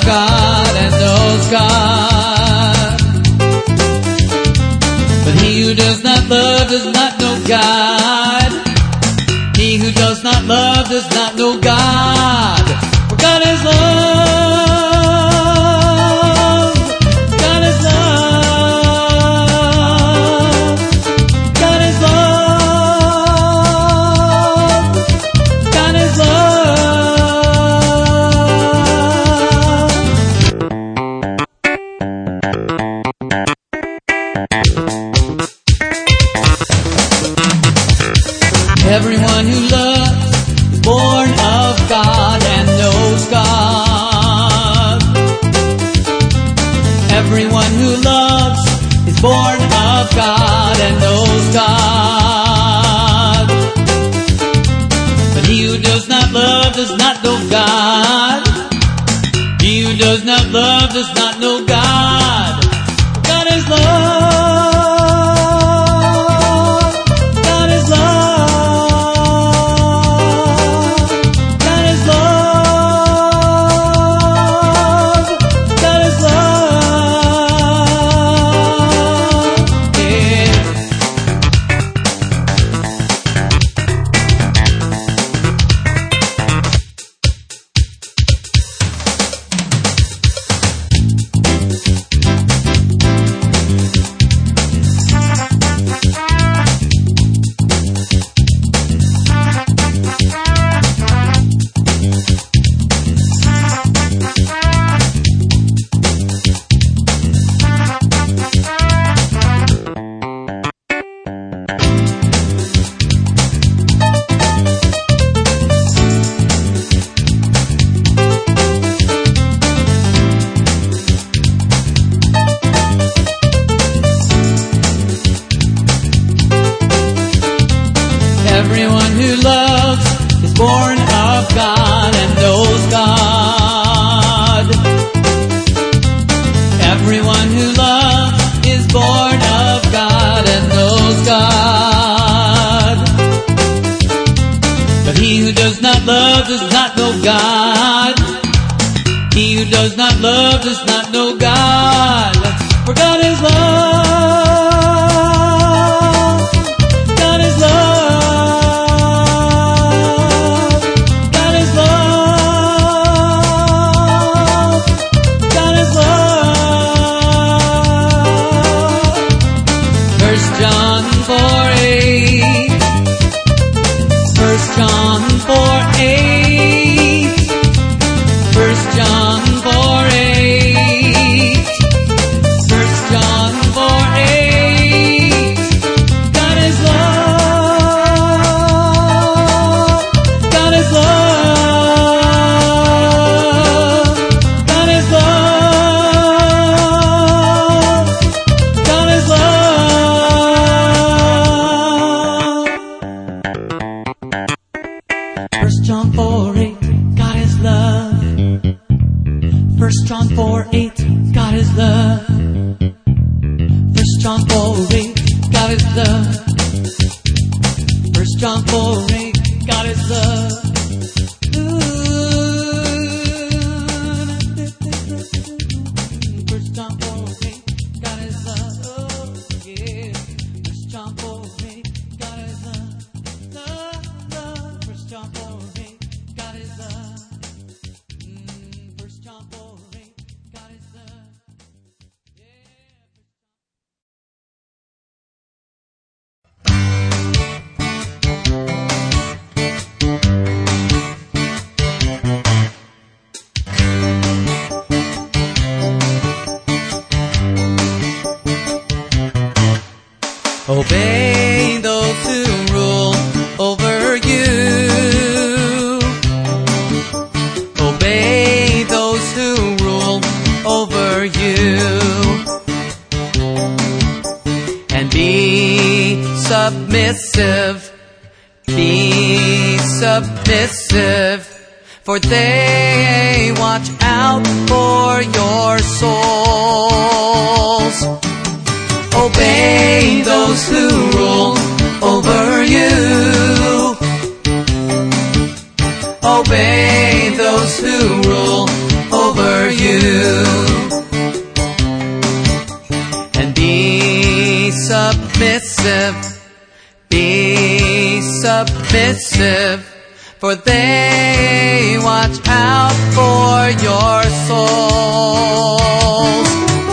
God and knows God. But he who does not love does not know God. He who does not love does not know God. For God is love. God is love. God is love. God is Everyone who loves is born of God and knows God. Everyone who loves is born of God and knows God. But he who does not love does not know God. He who does not love does not know God. God is love. Everyone who loves is born of God and knows God. Everyone who loves is born of God and knows God. But he who does not love does not know God. He who does not love does not know God. For God is love. God is love. John 4:8. 1 John 4:8. 1 John 4:8. 1 John 4:8. God is love. God is love. God is love. God is love. 1 John 4:8, God is love. 1 John 4:8, God is love. 1 John 4:8, God is love. 1 John 4:8, God is love. 1 John 4:8, God is love. Oh, yeah. 1 John 4:8, God is love. Love, love. 1 John 4:8, God is love. 1 John 4:8, God is love. Obey those who rule over you. Obey those who rule over you. And be submissive. Be submissive. For they watch out for your souls. Obey those who rule over you. Obey those who rule over you. And be submissive, be submissive, for they watch out for your souls.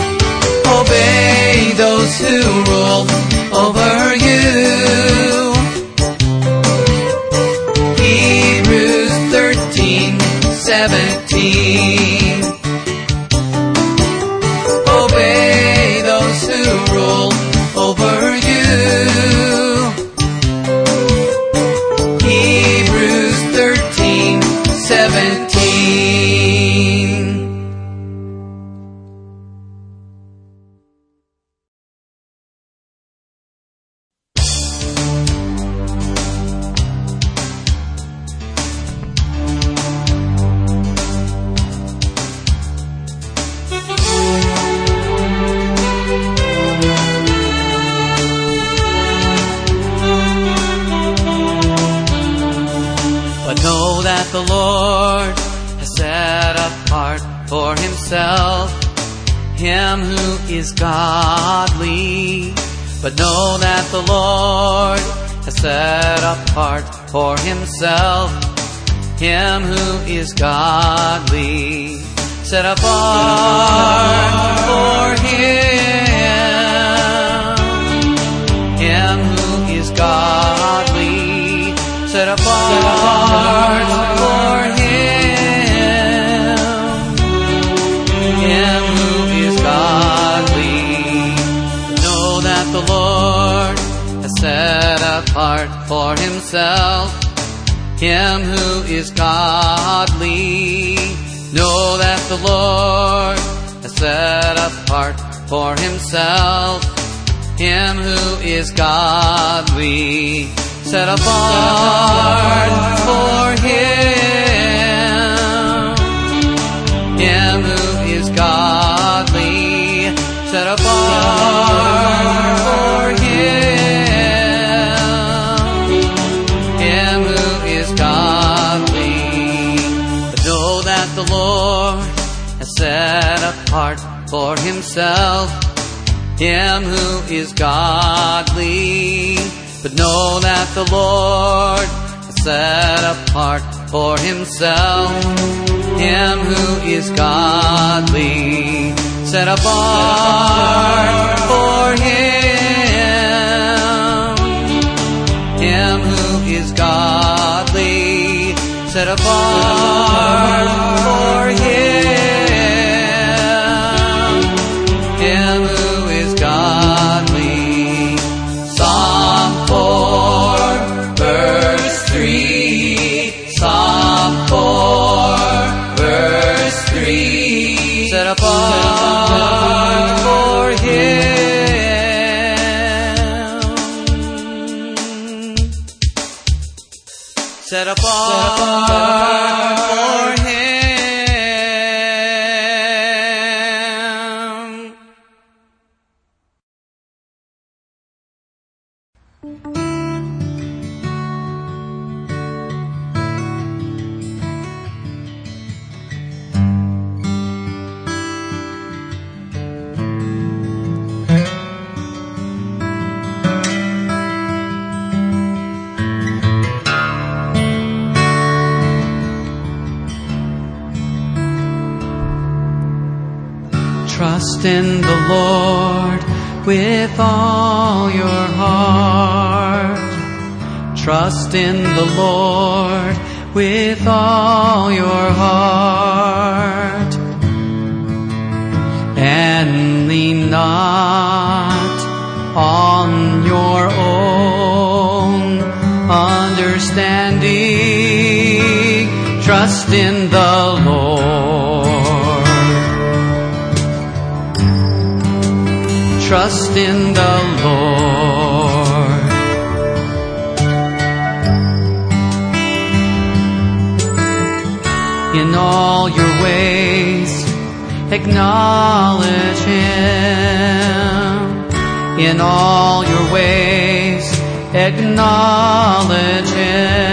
Obey those who rule over you. Hebrews 13:17. Obey those who rule over you. Hebrews 13:17. Know that the Lord has set apart for himself him who is godly. But know that the Lord has set apart for himself him who is godly. Set apart for him who is godly. Set apart for him who is godly. Know that the Lord has set apart for himself him who is godly. Know that the Lord has set apart for himself him who is godly. Set apart for him who is godly. Set apart for him who is godly. But know that the Lord has set apart for himself him who is godly. But know that the Lord has set apart for himself him who is godly. Set apart for him who is godly. Set apart for him who is godly. Psalm 4, verse 3. Psalm 4, verse 3. Set apart for him. Set apart for him. Trust in the Lord with all your heart. Trust in the Lord with all your heart. And lean not on your own understanding. Trust in the Lord. Trust in the Lord. In all your ways, acknowledge Him. In all your ways, acknowledge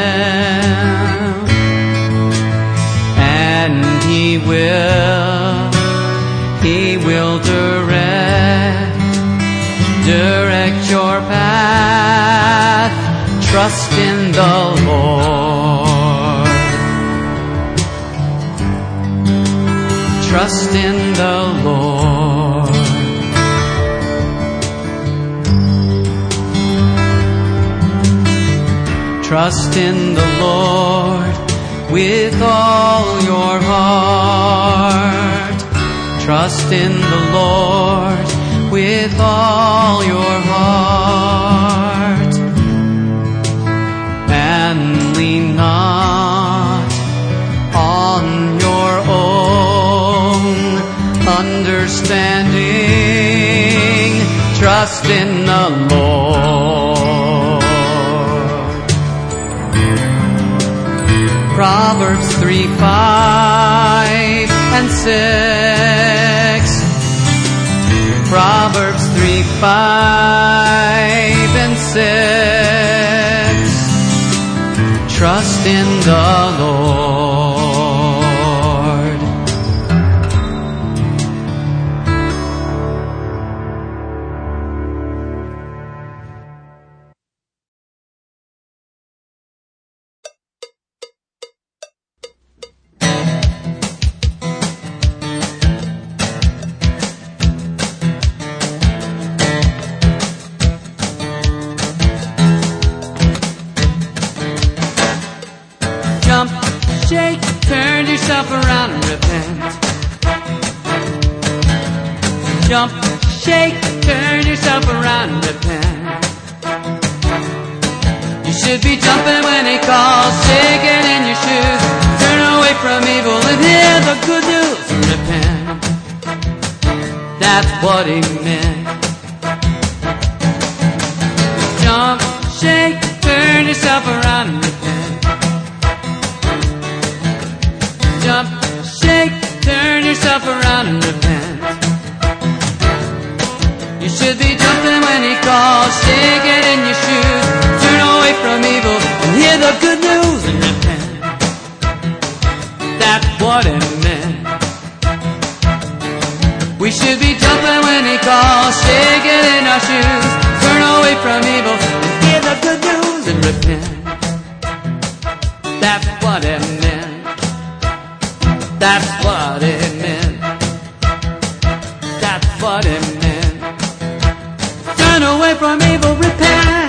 Him. And He will will direct your path. Trust in the Lord. Trust in the Lord. Trust in the Lord with all your heart. Trust in the Lord with all your heart. And lean not on your own understanding. Trust in the Lord. Proverbs 3:5 and 6. Proverbs 3:5 and 6. Trust in the Lord. Jump, shake, turn yourself around and repent. Jump, shake, turn yourself around and repent. You should be jumping when he calls, shaking in your shoes. Turn away from evil and hear the good news and repent. That's what he meant. Jump, shake, turn yourself around and repent. Jump, shake, turn yourself around and repent. You should be jumping when he calls, shaking in your shoes. Turn away from evil and hear the good news and repent. That's what it meant. We should be jumping when he calls, shaking in our shoes. Turn away from evil and hear the good news and repent. That's what it meant. That's what it meant. That's what it meant. Turn away from evil, repent.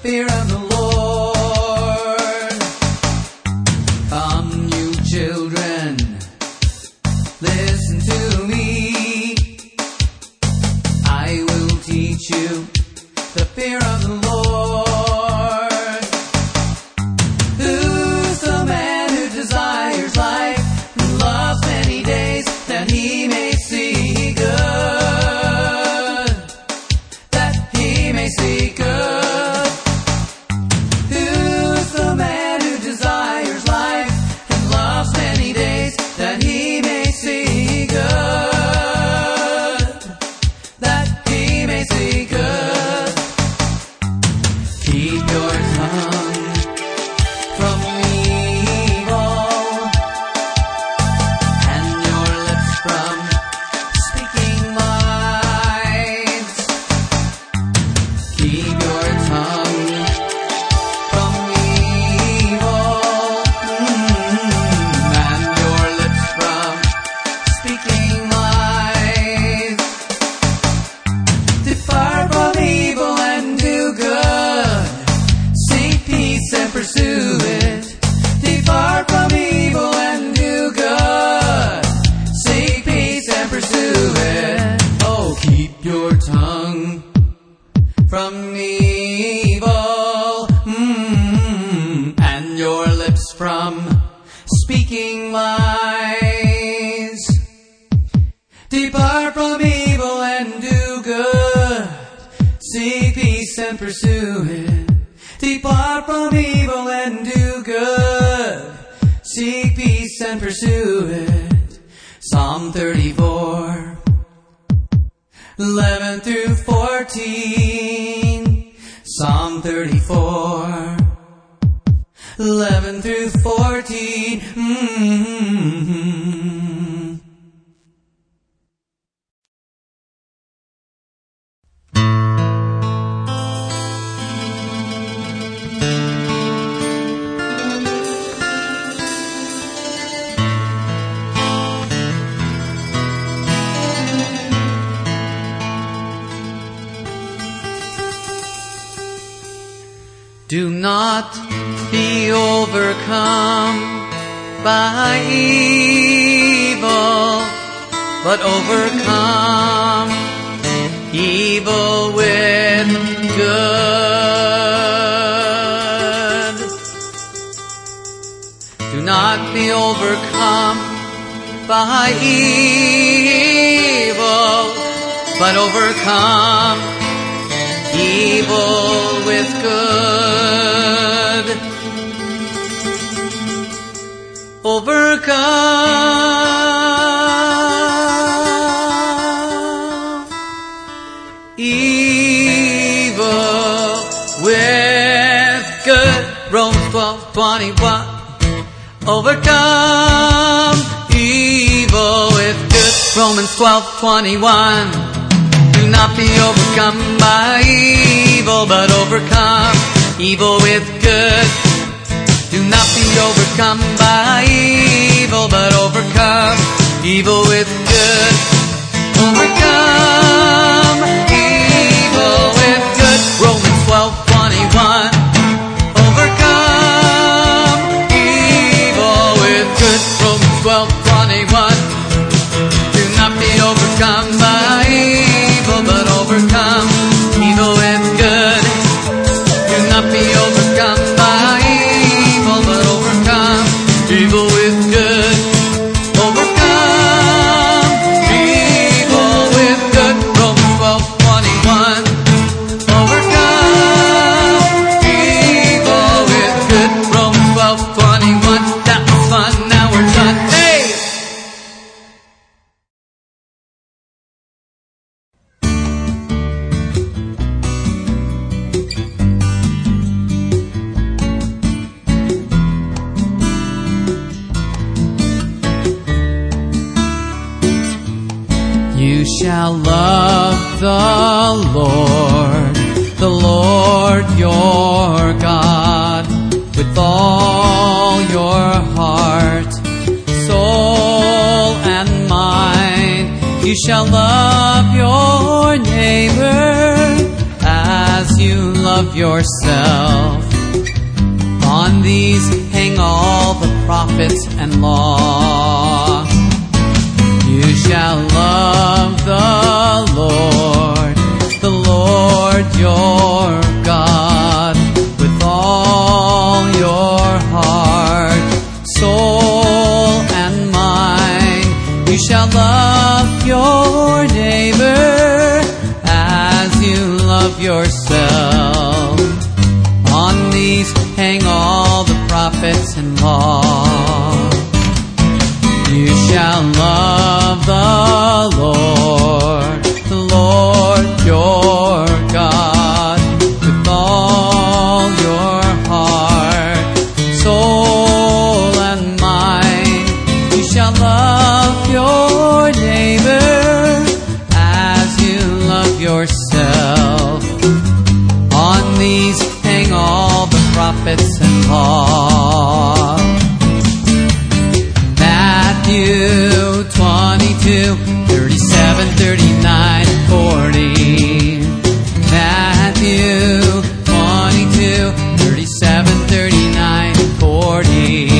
fear of the Lord. Come, you children, listen to me. I will teach you the fear of the Lord. Who's the man who desires life and loves many days that he may see good? That he may see good. Who's the man who desires life and loves many days that he may see good? That he may see good. Keep your tongue from evil and your lips from speaking lies. Keep your tongue from evil and your lips from speaking lies. Depart from evil and do good. Seek peace and pursue it. Depart from evil and do good. Seek peace and pursue it. Oh, keep your tongue from evil and your lips from speaking lies. Depart from evil and do good. Seek peace and pursue it. Depart from evil and do good. Seek peace and pursue it. Psalm 34, 11 through 14. Psalm 34, 11 through 14. Do not be overcome by evil, but overcome evil with good. Do not be overcome by evil, but overcome evil with good. Overcome evil with good. Romans 12:21. Overcome evil with good. Romans 12:21. Do not be overcome by evil, but overcome evil with good. Do not be overcome by evil, but overcome evil with good. Overcome evil with good. Romans 12:21. Overcome evil with good. Romans 12:21. Do not be overcome by evil, but overcome evil with good. Do not be overcome by evil, but overcome evil with good. Overcome evil with good. Romans 12:21. Overcome evil with good. Romans 12:21. That was fun. Now we're done. Hey! You shall love the Lord your God, with all your heart, soul, and mind. You shall love your neighbor as you love love yourself. On these hang all the prophets and law. You shall love the Lord your God, with all your heart, soul, and mind. You shall love your neighbor as you love yourself. On these hang all the prophets and law. You shall love the Lord your God, with all your heart, soul, and mind. You shall love your neighbor as you love yourself. On these hang all the prophets and law. Matthew 22, 37, 39, and 40. Matthew 22, 37, 39, and 40.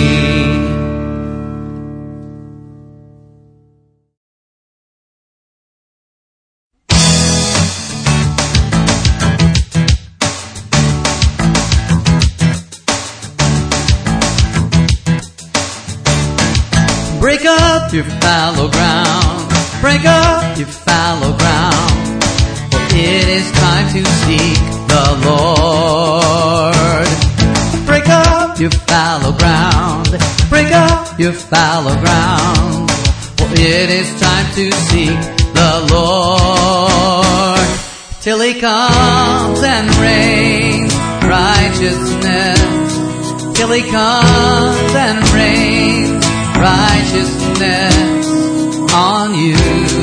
Break up your fallow ground. Break up your fallow ground. For it is time to seek the Lord. Break up your fallow ground. Break up your fallow ground. For it is time to seek the Lord. Till He comes and rains righteousness. Till He comes and rains righteousness on you,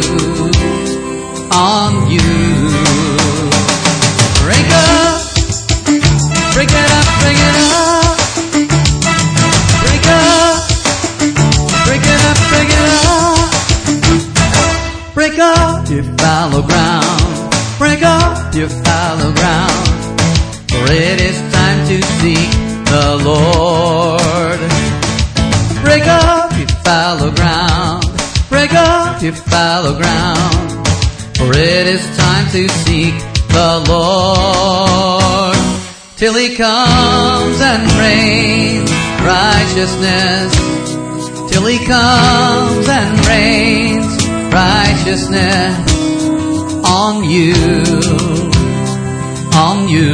on you. Break up, break it up, break it up. Break up, break it up, break it up. Break up your fallow ground. Break up your fallow ground. For it is time to seek the Lord. Break up your fallow ground. Break up your fallow ground. For it is time to seek the Lord. Till He comes and rains righteousness. Till He comes and rains righteousness on you, on you.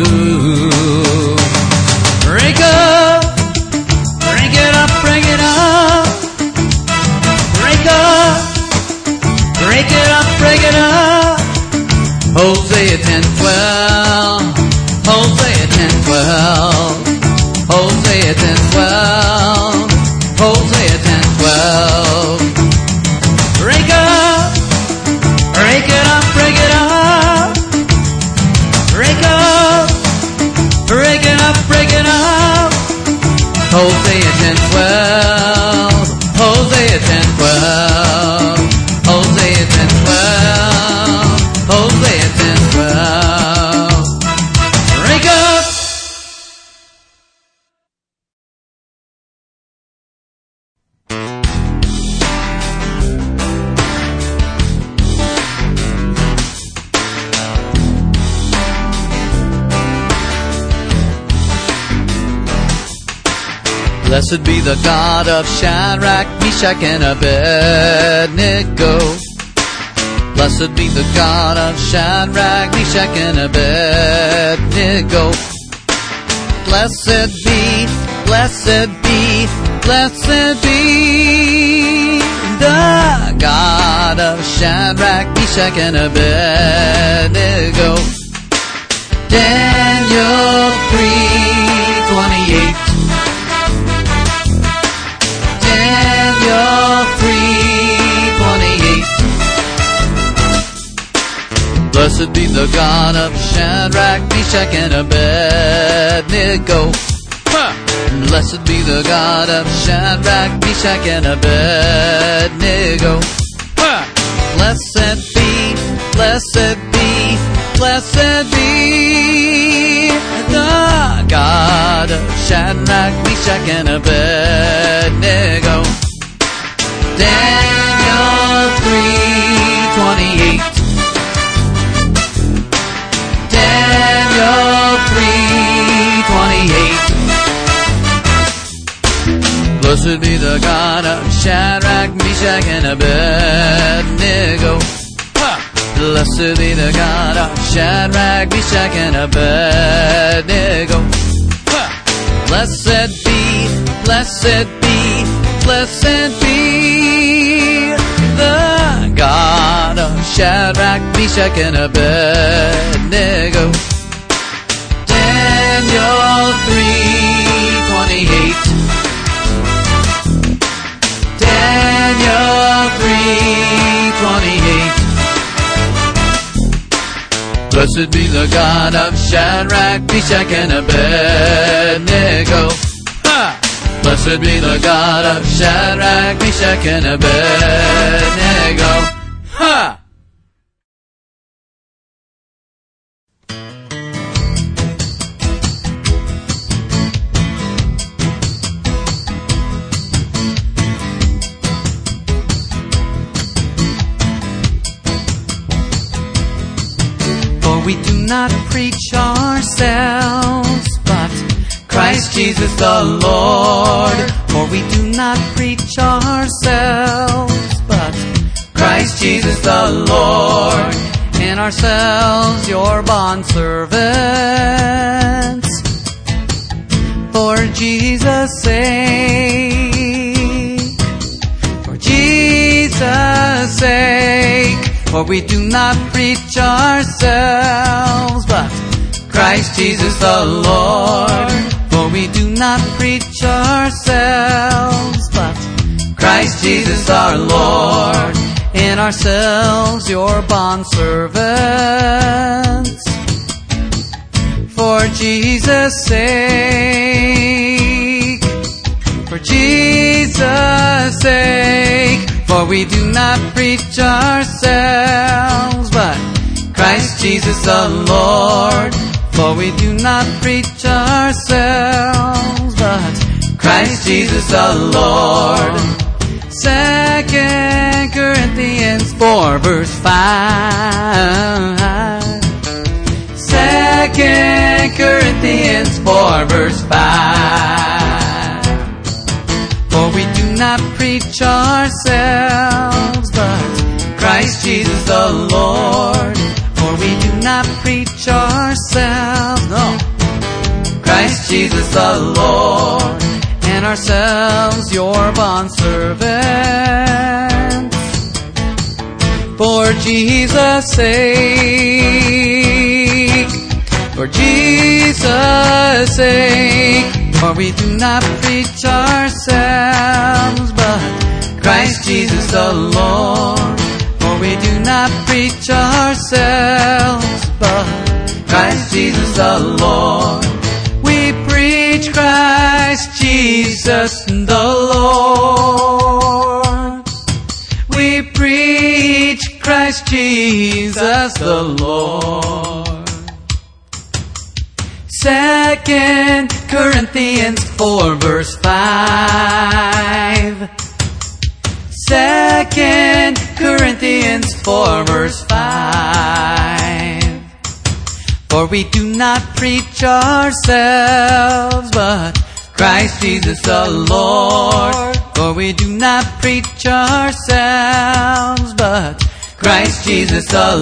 Break up, break it up, break it up. Break up, break it up, break it up. Hosea 10:12. Hosea 10:12. Hosea 10:12. Hosea 10:12. Break up, break it up, break it up. Break up, break it up, break it up. Hosea 10:12. Hosea 10:12. Hosea 10:12. Hosea 10:12. Break up. Blessed be the God of Shadrach, Meshach, and Abednego. Blessed be the God of Shadrach, Meshach, and Abednego. Blessed be, blessed be, blessed be the God of Shadrach, Meshach, and Abednego. Daniel 3:28. Daniel 3:28. Blessed be the God of Shadrach, Meshach, and Abednego. Blessed be the God of Shadrach, Meshach, and Abednego. Blessed be, blessed be, blessed be God of Shadrach, Meshach, and Abednego. Daniel 3:28. Daniel 3:28. Blessed be the God of Shadrach, Meshach, and Abednego. Blessed be the God of Shadrach, Meshach, and Abednego. Blessed be, blessed be, blessed be the God of Shadrach, Meshach, and Abednego. Daniel 3:28. Daniel 3:28. Blessed be the God of Shadrach, Meshach, and Abednego. Blessed be the God of Shadrach, Meshach, and Abednego. Ha! We do not preach ourselves, but Christ Jesus the Lord. For we do not preach ourselves, but Christ Jesus the Lord. And ourselves your bondservants, for Jesus' sake. For Jesus' sake. For we do not preach ourselves, but Christ Jesus the Lord. For we do not preach ourselves, but Christ Jesus our Lord. And ourselves your bondservants, for Jesus' sake. For Jesus' sake. For we do not preach ourselves, but Christ Jesus the Lord. For we do not preach ourselves, but Christ Jesus the Lord. 2 Corinthians 4 verse 5. 2 Corinthians 4 verse 5. For we do not preach ourselves, but Christ Jesus the Lord. For we do not preach ourselves, no, Christ Jesus the Lord. And ourselves your bondservants, for Jesus' sake. For Jesus' sake. For we do not preach ourselves, but Christ Jesus the Lord. For we do not preach ourselves, but Christ Jesus the Lord. We preach Christ Jesus the Lord. We preach Christ Jesus the Lord. 2 Corinthians 4 verse 5. 2 Corinthians 4 verse 5. For we do not preach ourselves, but Christ Jesus the Lord. For we do not preach ourselves, but Christ Jesus the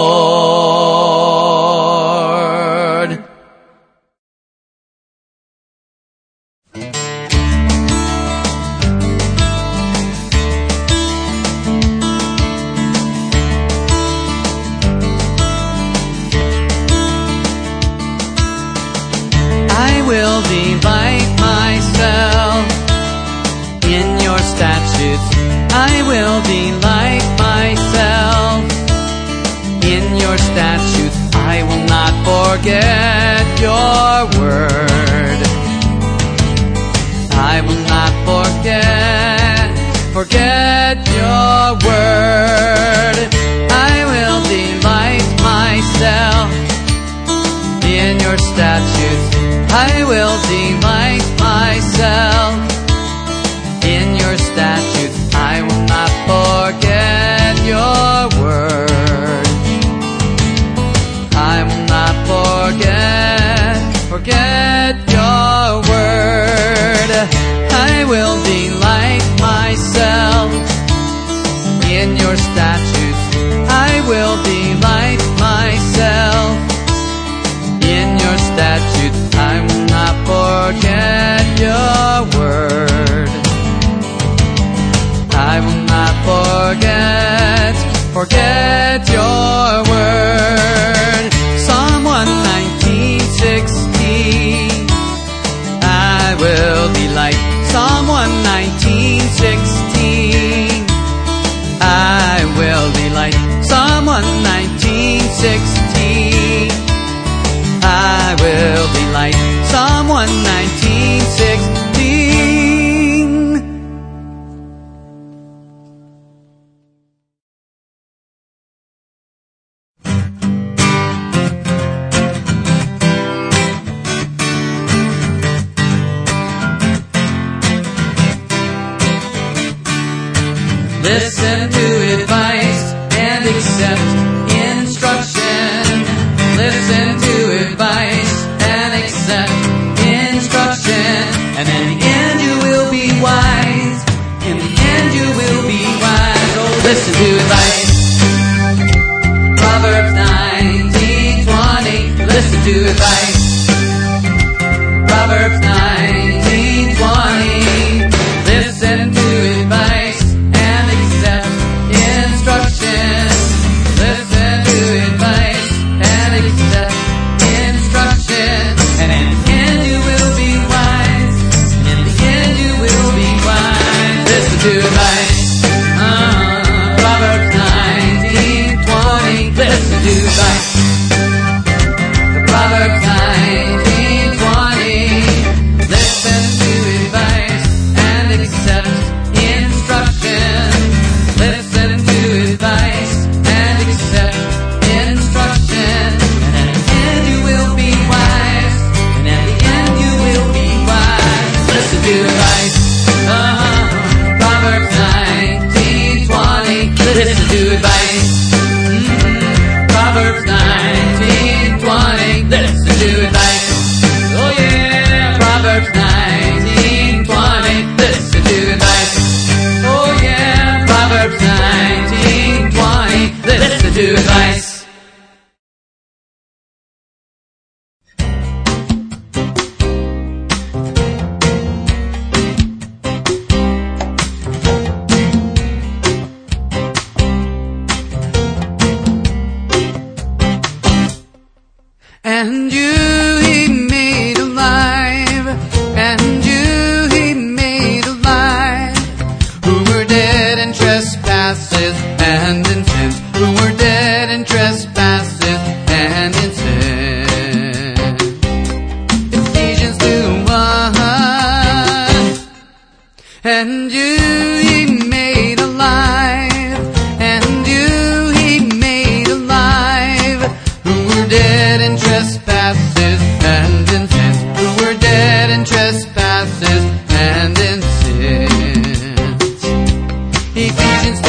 Lord. I will delight myself in your statutes. I will delight myself in your statutes. I will not forget your word. I will not forget your word. I will delight myself in your statutes. I will delight myself in your statutes. I will not forget your word. I will not forget your word. I will delight myself in your statutes. I will delight myself in your statutes. I will not forget your word. I will not forget your word. Psalm 119:16. I will delight. Psalm 119:16. I will delight. Psalm 119:16. I will delight. Psalm 119:16. Listen to advice and accept instruction. Listen to advice and accept instruction. And in the end you will be wise. In the end you will be wise. Oh, listen to advice. Proverbs 19:20. Listen to advice. Proverbs 19:20. Listen to advice and accept instruction. Listen to advice and accept instruction. And in the end you will be wise. In the end you will be wise. Listen to advice. Proverbs 19:20. Listen to advice. Proverbs 19:20. Listen to advice and accept instruction. Listen to advice and accept instruction. And at the end you will be wise. And at the end you will be wise. Listen to advice. Proverbs 19:20. Listen to advice. Proverbs 19:20. Listen to advice. Oh yeah. Proverbs 19:20. Listen to advice. Oh yeah. Proverbs 19:20. Listen to advice. And you he made alive, and you he made alive, who were dead in trespasses and in sins, who were dead in trespasses and in sin. Ephesians 2:1. And you he made alive, and you he made alive, who were dead in trespasses and in sins, who were dead in trespasses and in sins. Ephesians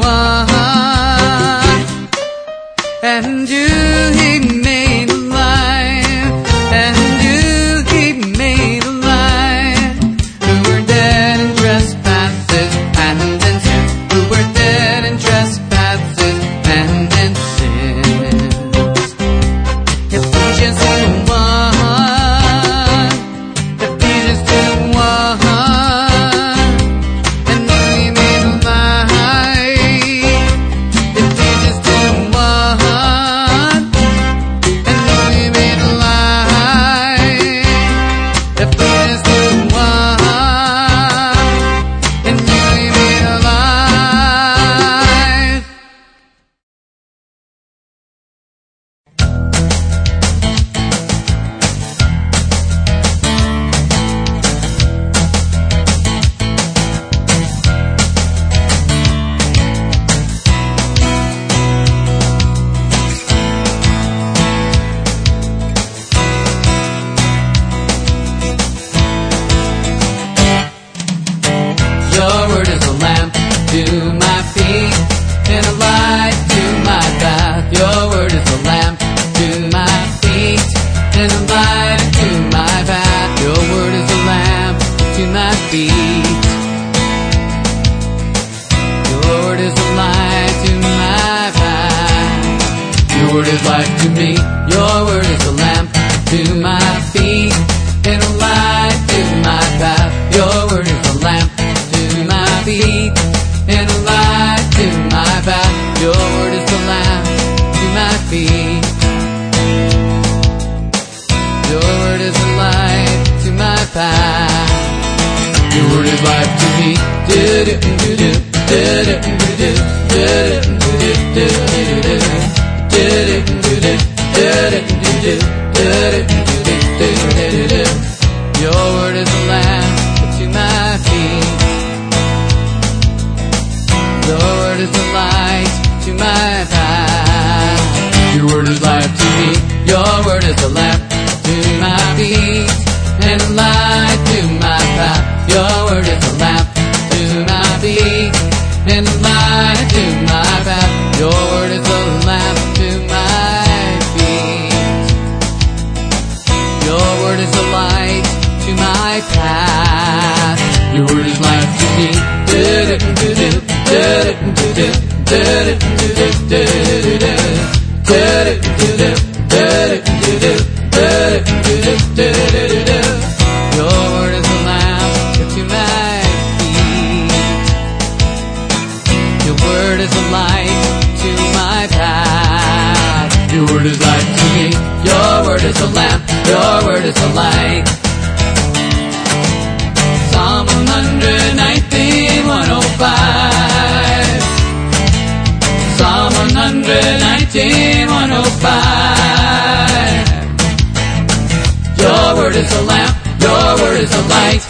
2:1. And you he made alive, and you he made alive, who were dead in trespasses and in sins, who were dead in trespasses and in sins. Ephesians 2:1. Ephesians 2:1. And you he made alive. Ephesians 2:1. And you word is a lamp to my feet and a light to my path. Your word is a lamp to my feet. Your word is a light to my path. Your word is life to me. Your word is a lamp to my feet and a light to my path. Your word is a lamp to my feet and a light to my path. Your word is a lamp to my feet. Your word is a light to my path. Your word is life to me. Your word is a lamp to my feet. Your word is a light to my path. Your word is life to me. Your word is a lamp to my feet and a light to my path. Your word is a lamp to my feet and a light to my path. Your word is a lamp to my feet. Your word is a light to my path. Your word is life to me. Your word is a lamp to my feet. Your word is a light to my path. Your word is life to me. Your word is a lamp. Your word is a light. Psalm 119, 105. Psalm 119, 105. Your word is a lamp. Your word is a light.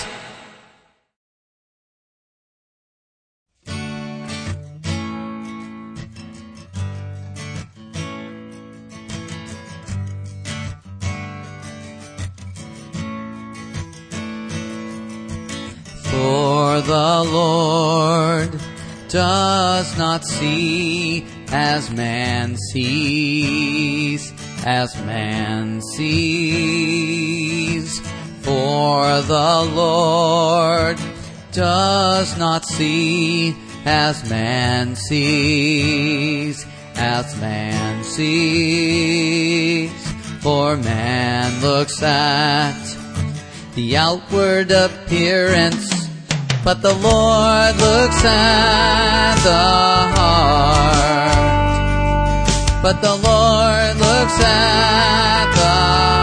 For the Lord does not see as man sees, as man sees. For the Lord does not see as man sees, as man sees. For man looks at the outward appearance, but the Lord looks at the heart. But the Lord looks at the